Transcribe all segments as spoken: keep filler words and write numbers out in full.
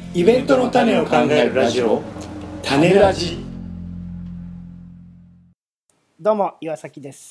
イベントの種を考えるラジオ、種ラジ。 どうも岩崎です。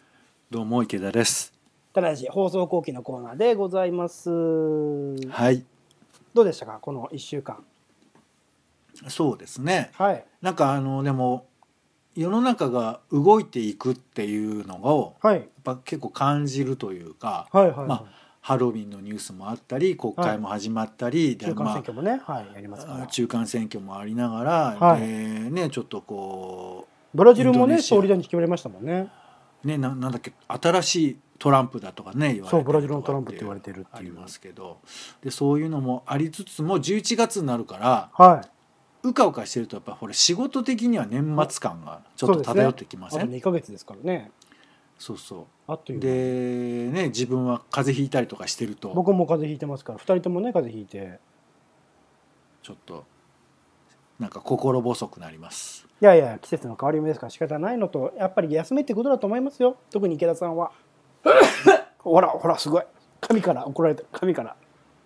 どうも池田です。 種ラジ放送後期のコーナーでございます。 はい。 どうでしたかこのいっしゅうかん。 そうですね。 はい。 なんかあのでも世の中が動いていくっていうのを、 はい、 やっぱ結構感じるというか、 はいはいはい、 まあハロウィンのニュースもあったり、国会も始まったり、 はい、中間選挙もね、まあ、はいやりますから。 中間選挙もありながら、 はい、 でねちょっとこうブラジルもね総理大臣決まりましたもんね。 ねななんだっけ新しいトランプだとかね言われてるとかそうブラジルのトランプって言われてるっていうありますけど、でそういうのもありつつもじゅういちがつになるから。 はい。 うかうかしてるとやっぱこれ仕事的には年末感がちょっと漂ってきません？ そうですね、あとにかげつですからね。 そうそうあっというでね自分は風邪ひいたりとかしてると僕も風邪ひいてますからふたりともね風邪ひいてちょっとなんか心細くなります。 いやいや季節の変わり目ですから仕方ないのとやっぱり休めってことだと思いますよ。特に池田さんはほらほらすごい神から怒られてる神から。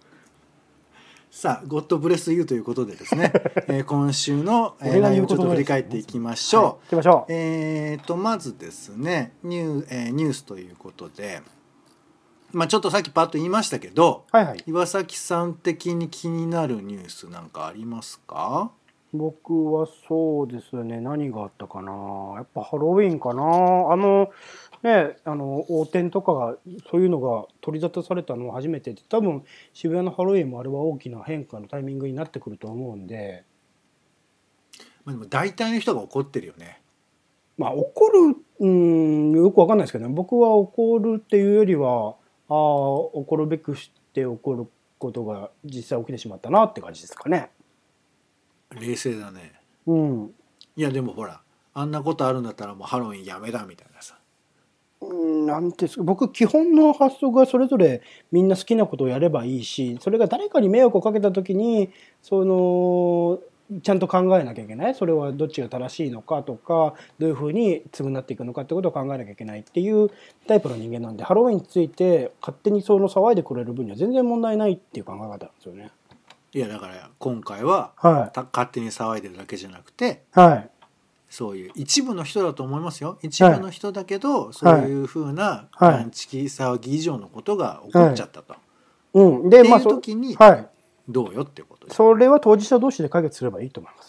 さあゴッドブレスユーということでですね、えー、今週の、えー、内容をちょっと振り返っていきましょう。はい、 行きましょう。 えーとまずですねニュー、えー、ニュースということで、まあ、ちょっとさっきパッと言いましたけど、 はいはい、 岩崎さん的に気になるニュースなんかありますか？ 僕はそうですね何があったかなやっぱハロウィンかなあのねあの横転とかがそういうのが取り沙汰されたのは初めてで多分渋谷のハロウィンもあれは大きな変化のタイミングになってくると思うんで、 まあ、でも大体の人が怒ってるよね。 まあ怒るうんよくわかんないですけどね僕は怒るっていうよりはああ怒るべくして怒ることが実際起きてしまったなって感じですかね。 冷静だね。 うん。 いやでもほらあんなことあるんだったらもうハロウィンやめだみたいなさ。 なんて僕基本の発想がそれぞれみんな好きなことをやればいいしそれが誰かに迷惑をかけた時にそのちゃんと考えなきゃいけないそれはどっちが正しいのかとかどういうふうに償っていくのかってことを考えなきゃいけないっていうタイプの人間なんでハロウィンについて勝手にその騒いでくれる分には全然問題ないっていう考え方なんですよね。 いやだから今回は、 はい、 勝手に騒いでるだけじゃなくて、 はい、 そういう一部の人だと思いますよ。一部の人だけど、はい、そういうふうなアンチ騒ぎ以上のことが起こっちゃったと。 はい、うん、でっていう時に、 まあ、はい、 どうよってことです。 それは当事者同士で解決すればいいと思います。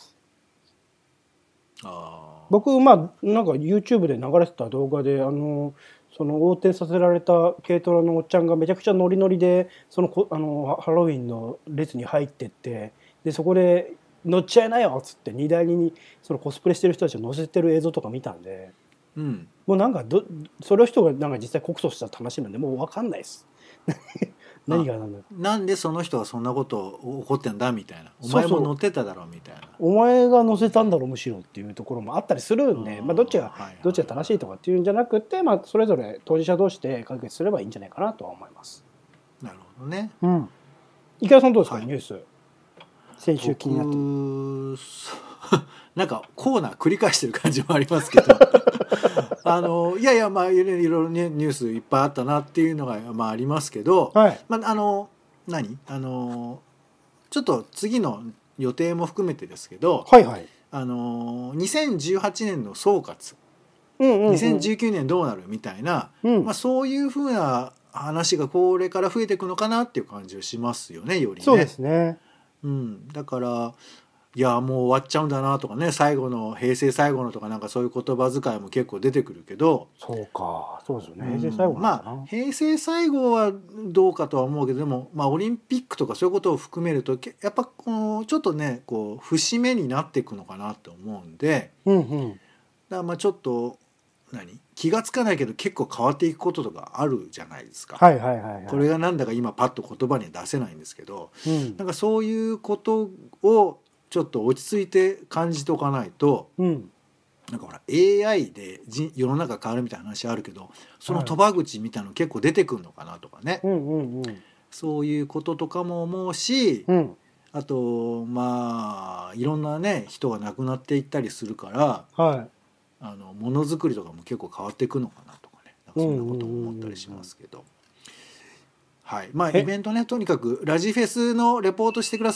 あ僕まあなんか YouTube で流れてた動画であのその横転させられた軽トラのおっちゃんがめちゃくちゃノリノリでそのあのハロウィンの列に入ってってでそこで乗っちゃいなよっつって荷台にそのコスプレしてる人たちを乗せてる映像とか見たんで、 うん、 もうなんかどそれを人がなんか実際告訴した話なんでもう分かんないです何が何だなんでその人がそんなこと起こってんだみたいなお前も乗ってただろみたいなお前が乗せたんだろむしろっていうところもあったりするんで、まあ、どっちがどっちが正しいとかっていうんじゃなくて、まあ、それぞれ当事者同士で解決すればいいんじゃないかなとは思います。 なるほどね。 うん。池田さんどうですか、 はい、 ニュース先週気になってなんかコーナー繰り返してる感じもありますけどあのいやいやまあいろいろねニュースいっぱいあったなっていうのが、まあ、ありますけど、 はい、 まあ、あの何あのちょっと次の予定も含めてですけど、 はいはい、 あのにせんじゅうはちねんの総括、 うんうんうん、 にせんじゅうきゅうねんどうなるみたいな、 うんまあ、そういうふうな話がこれから増えていくのかなっていう感じがしますよねよりね。 そうですね、 うん、だからいやもう終わっちゃうんだなとかね最後の平成最後のとかなんかそういう言葉遣いも結構出てくるけどそうかそうですよね、 うん、 平成最後なんだな、 まあ平成最後はどうかとは思うけどでも、まあ、オリンピックとかそういうことを含めるとやっぱこのちょっとねこう節目になっていくのかなと思うんで、 うんうん、 だからまあちょっと何気がつかないけど結構変わっていくこととかあるじゃないですか。 はいはいはいはい、 これがなんだか今パッと言葉には出せないんですけど、 うん、 なんかそういうことをちょっと落ち着いて感じておかないと、 うん、 なんかほら エーアイ で世の中変わるみたいな話あるけどその賭場口みたいなの結構出てくるのかなとかね、 うんうんうん、 そういうこととかも思うし、 うん、 あとまあいろんなね人が亡くなっていったりするから、 はい、 あのものづくりとかも結構変わっていくのかなとかねなんかそんなことも思ったりしますけど、はい、まあイベントねとにかくラジフェスのレポートしてください。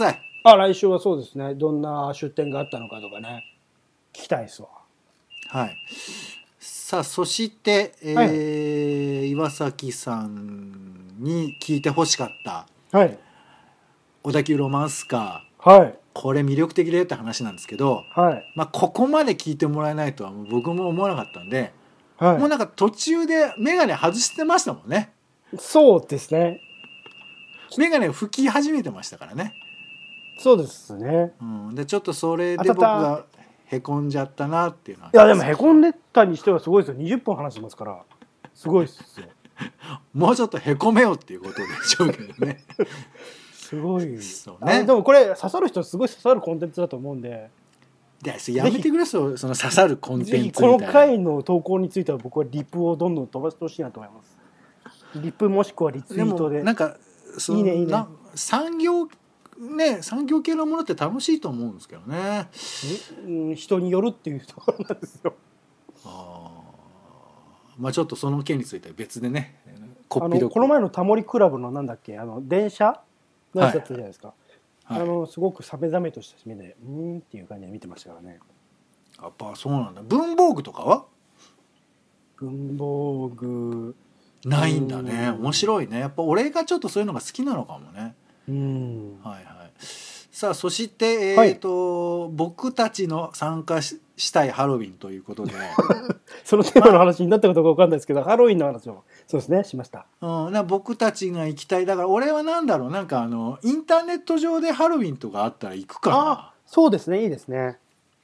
あ、来週はそうですね。どんな出展があったのかとかね、聞きたいですわ。 はい。さあそして、えーはい、岩崎さんに聞いてほしかったはい小田急ロマンスカー、はい、 これ魅力的だよって話なんですけど、 はい、 まあ、ここまで聞いてもらえないとは僕も思わなかったんで、 はい、 もうなんか途中で眼鏡外してましたもんね。 そうですね。 眼鏡吹き始めてましたからね。 そうですね。 うん、でちょっとそれで僕がへこんじゃったなっていうのは。 いやでもへこんでたにしてはすごいですよ。にじゅっぷん話してますからすごいですよ。 もうちょっとへこめよっていうことでしょうけどね。 すごい。 そうね。 でもこれ刺さる人すごい刺さるコンテンツだと思うんで。 でやめてくれそその刺さるコンテンツみたいな。 この回の投稿については僕はリプをどんどん飛ばしてほしいなと思います。リプもしくはリツイートで。 でなんかそいいねいいね。 産業ね産業系のものって楽しいと思うんですけどね。 うん、人によるっていうところなんですよ。 あまあちょっとその件については別でね。 あのこの前のタモリクラブのなんだっけあの電車のやつだったじゃないですか。はいはい、あのすごくサメザメとした目でうーんっていう感じで見てましたからね。 やっぱそうなんだ。文房具とかは？ 文房具ないんだね。面白いね。やっぱ俺がちょっとそういうのが好きなのかもね。 うん。 はいはい。さあそしてえーと、はい、僕たちの参加 し, したいハロウィンということでそのテーマの話になったかどうか分かんないですけど、まあ、ハロウィンの話をそうですねしました。 うん、な僕たちが行きたい。だから俺はなんだろうなんかあのインターネット上でハロウィンとかあったら行くかな。 あ、そうですねいいですね。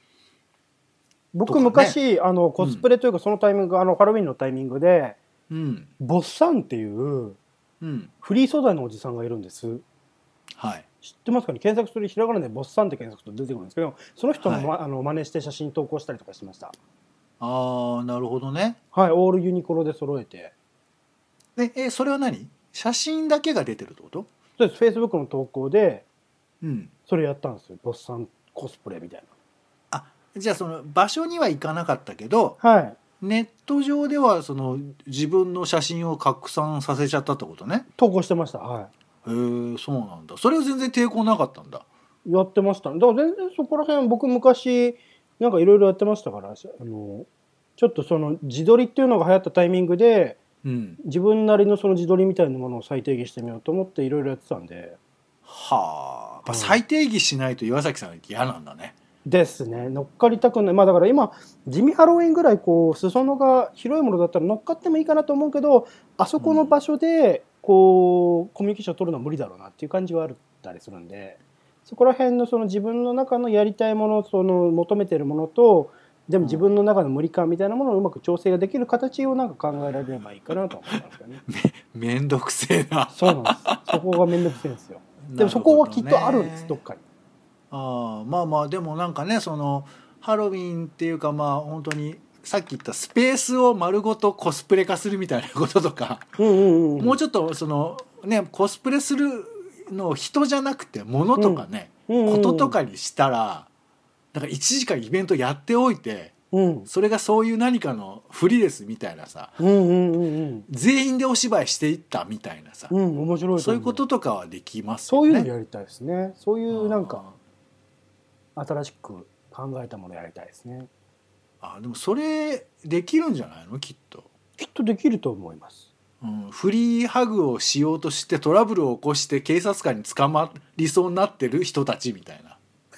僕昔、ね、あのコスプレというかそのタイミング、うん、あのハロウィンのタイミングで、うん、ボッサンっていう、うん、フリー素材のおじさんがいるんです。はい。知ってますかね。検索するひらがなでボッサンって検索すると出てくるんですけど、その人の、はい、あの真似して写真投稿したりとかしました。 ああなるほどね。 はい、オールユニクロで揃えて。 でえそれは何？写真だけが出てるってこと？ そうです。フェイスブックの投稿で、 うん、 それやったんですよ。ボッサンコスプレみたいな。 あ、じゃあその場所には行かなかったけど、 はい、 ネット上ではその自分の写真を拡散させちゃったってことね。 投稿してました。はい。 へえ、そうなんだ。それは全然抵抗なかったんだ。 やってました。だから全然そこら辺僕昔なんかいろいろやってましたから、あのちょっとその自撮りっていうのが流行ったタイミングで、うん、自分なりのその自撮りみたいなものを再定義してみようと思っていろいろやってたんで。 はあ、再定義しないと岩崎さんは嫌なんだね。 ですね。乗っかりたくない。まあだから今地味ハロウィンぐらいこう裾野が広いものだったら乗っかってもいいかなと思うけど、あそこの場所でこうコミュニケーションを取るのは無理だろうなっていう感じはあったりするんで、そこら辺のその自分の中のやりたいもの、その求めているものと、でも自分の中の無理感みたいなものをうまく調整ができる形をなんか考えられればいいかなと思いますよね。 め, めんどくせえな。 そうなんです。そこがめんどくせえんですよ。でもそこはきっとあるんです、どっかに。 あまあまあでもなんかねそのハロウィンっていうかまあ本当にさっき言ったスペースを丸ごとコスプレ化するみたいなこととか、うんうんうん、もうちょっとそのねコスプレするのを人じゃなくて物とかね、うんうんうん、こととかにしたらだからいちじかんイベントやっておいて、うん、それがそういう何かのフリですみたいなさ、うんうんうんうん、全員でお芝居していったみたいなさ、うん、面白いそういうこととかはできますよね。 そういうのやりたいですね。そういうなんか新しく考えたものやりたいですね。 あでもそれできるんじゃないのきっと。 きっとできると思います、 うん、フリーハグをしようとしてトラブルを起こして警察官に捕まりそうになってる人たちみたいな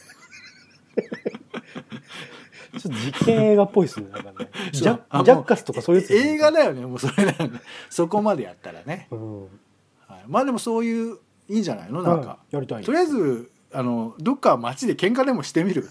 ちょっと実験映画っぽいですね。なんかねジャッジャッカスとかそういうやつ、 ね、映画だよねもうそれだよねそこまでやったらね、うんはい、まあでもそういういいんじゃないのなんか、はい、 やりたい。 とりあえずあのどっか街で喧嘩でもしてみる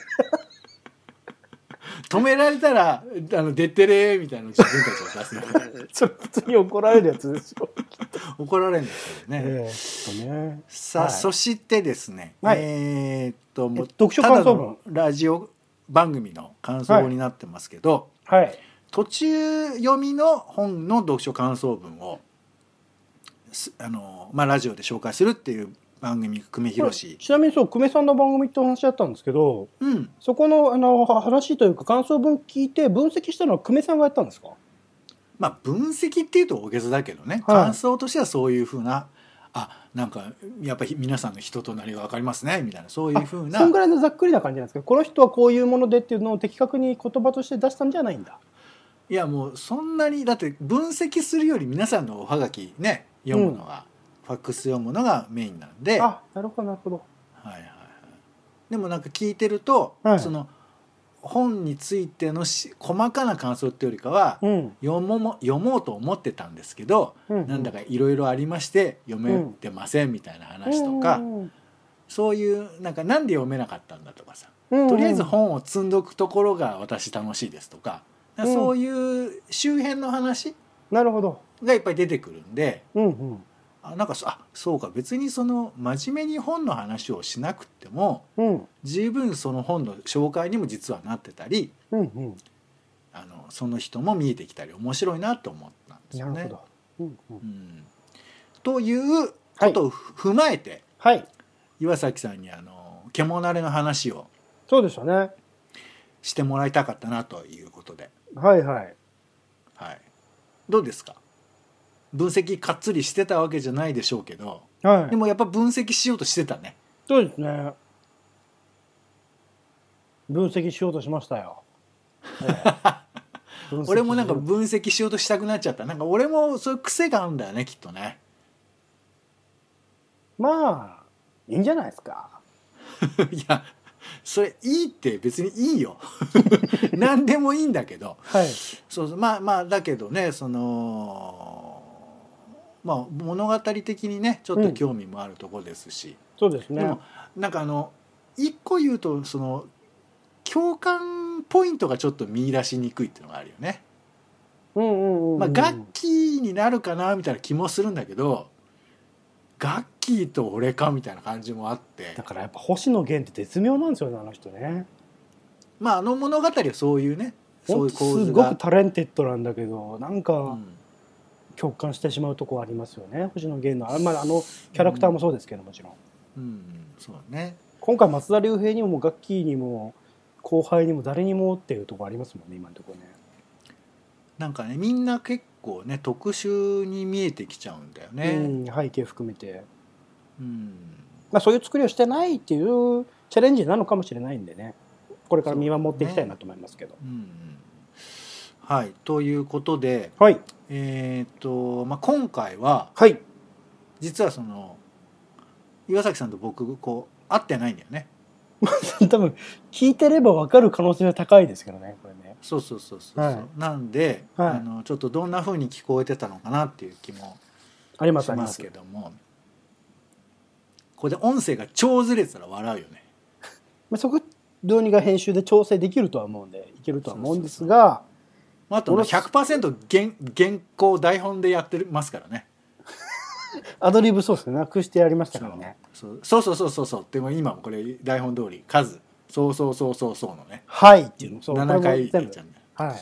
止められたらあの出てれみたいな自分たちを出すそれ普通に怒られるやつですよ怒られるんですけどね、えー、ねさあ、はい、そしてですね、はい、えー、っともう読書感想文ラジオ番組の感想になってますけど、はいはい、途中読みの本の読書感想文をあの、まあ、ラジオで紹介するっていう番組久米宏。 ちなみにそう久米さんの番組ってお話だったんですけど、うん、そこのあの話というか感想文聞いて分析したのは久米さんがやったんですか？ まあ分析っていうと大げさだけどね、はい、感想としてはそういうふうなあなんかやっぱり皆さんの人となりが分かりますねみたいなそういうふうなそんぐらいのざっくりな感じなんですか。この人はこういうものでっていうのを的確に言葉として出したんじゃないんだ。 いやもうそんなにだって分析するより皆さんのおはがきね読むのが、うん、ファックス読むのがメインなんであなるほどなるほど、 はいはいはい、でもなんか聞いてると、はい、その本についてのし細かな感想っていうよりかは、うん、読もも読もうと思ってたんですけど、うんうん、なんだかいろいろありまして読めてませんみたいな話とか、うん、そういうなんかなんで読めなかったんだとかさ、うんうん、とりあえず本を積んどくところが私楽しいですとか、うん、そういう周辺の話なるほどがいっぱい出てくるんで、 うんうん、 あなんかあそうか別にその真面目に本の話をしなくても、うん、十分その本の紹介にも実はなってたり、うんうん、あのその人も見えてきたり面白いなと思ったんですよね。 なるほど、うんうんうん、 ということを踏まえて、 はい、 岩崎さんにあの獣慣れの話をそうでしたねしてもらいたかったなということで、 はいはいはい、どうですか。分析かっつりしてたわけじゃないでしょうけど、はい、でもやっぱ分析しようとしてたね。 そうですね分析しようとしましたよ、 ええ、俺もなんか分析しようとしたくなっちゃった。なんか俺もそういう癖があるんだよねきっとね。 まあいいんじゃないですかいやそれいいって別にいいよ何でもいいんだけど、はい、そうそうまあまあだけどねそのまあ物語的にねちょっと興味もあるところですし、うん、 そうですね。 でもなんかあの一個言うとその共感ポイントがちょっと見出しにくいっていうのがあるよね。 うんうんうんうん、 まあガッキーになるかなみたいな気もするんだけどガッキーと俺かみたいな感じもあって、 だからやっぱ星野源って絶妙なんですよねあの人ね。 まああの物語はそういうねそういう構図がすごくタレンテッドなんだけどなんか、うん、共感してしまうところありますよね星野源の あ,、まあ、あのキャラクターもそうですけど、うん、もちろん、 うん、そうね。 今回松田龍平にもガッキーにも後輩にも誰にもっていうところありますもんね今のところね。 なんかねみんな結構ね特殊に見えてきちゃうんだよね、 うん、背景含めて、 うんまあ、そういう作りをしてないっていうチャレンジなのかもしれないんでねこれから見守っていきたいなと思いますけど、ねうん、 はいということで、 はい、 えーとまあ、今回は、 はい、 実はその岩崎さんと僕こう会ってないんだよね多分聞いてれば分かる可能性は高いですけどねこれね。 そうそうそうそう、はい、なんで、はい、あのちょっとどんな風に聞こえてたのかなっていう気もしますけども、これで音声が超ずれてたら笑うよねまあそこどうにか編集で調整できるとは思うんでいけるとは思うんですが、 あと ひゃくパーセント 原, 原稿台本でやってますからねアドリブそうですねなくしてやりましたからね。 そうそうそうそうそうそうでも今もこれ台本通り数そうそうそうそうそうのねはいっていうのそうななかい言っちゃうんだよ。 はい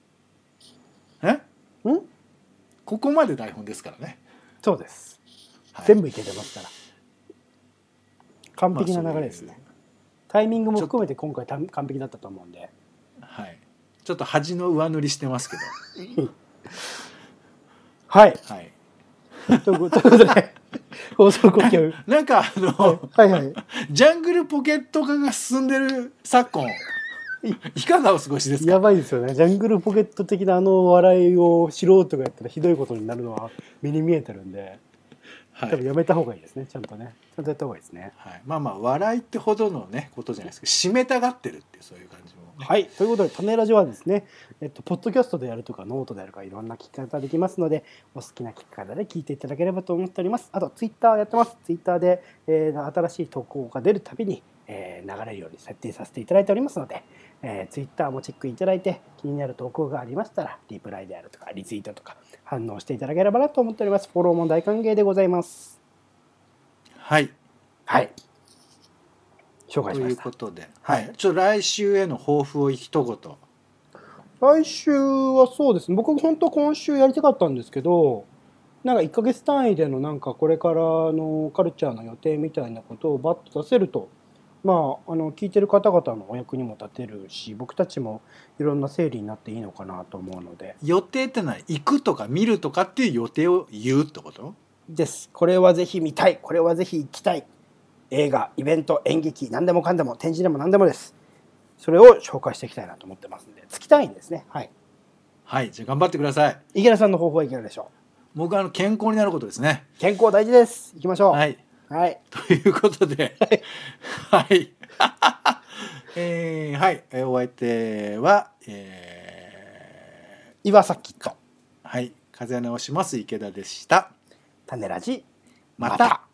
えんここまで台本ですからね。 そうです、はい、全部いけてますから完璧な流れですね、まあ、タイミングも含めて今回完璧だったと思うんで、 はい、ちょっと恥の上塗りしてますけどはい、 はい、 ということで放送呼吸なんかあの、 はいはいはい、 ジャングルポケット化が進んでる昨今いかがお過ごしですか。 やばいですよね。ジャングルポケット的なあの笑いを素人がやったらひどいことになるのは目に見えてるんで、はい、多分やめた方がいいですね。ちゃんとねちゃんとやった方がいいですね、 はい、まあまあ笑いってほどのねことじゃないですけど締めたがってるっていうそういう感じも、ね、 はいということで種ラジはですね、えっと、ポッドキャストでやるとかノートでやるかいろんな聞き方できますのでお好きな聞き方で聞いていただければと思っております。あとツイッターやってます。ツイッターで、えー、新しい投稿が出るたびに、えー、流れるように設定させていただいておりますので、えー、ツイッターもチェックいただいて気になる投稿がありましたらリプライであるとかリツイートとか反応していただければなと思っております。フォローも大歓迎でございます。 はいはい紹介しました。 ということで、はい、ちょっと来週への抱負を一言。 来週はそうですね僕本当今週やりたかったんですけどなんかいっかげつ単位でのなんかこれからのカルチャーの予定みたいなことをバッと出せるとまああの聞いてる方々のお役にも立てるし僕たちもいろんな整理になっていいのかなと思うので。 予定ってのは行くとか見るとかっていう予定を言うってこと？ です。これはぜひ見たい、これはぜひ行きたい、映画、イベント、演劇、何でもかんでも、展示でも何でもです。それを紹介していきたいなと思ってますんで、月単位ですね。はい。 はい、じゃあ頑張ってください。 池田さんの方法はいかがでしょう。僕はあの健康になることですね。 健康大事です。行きましょう。 はい。 はい。 ということで、はい。はい、えー、はい、えー、お相手は、えー、岩崎と、 はい、風直します池田でした。 種ラジ、 また。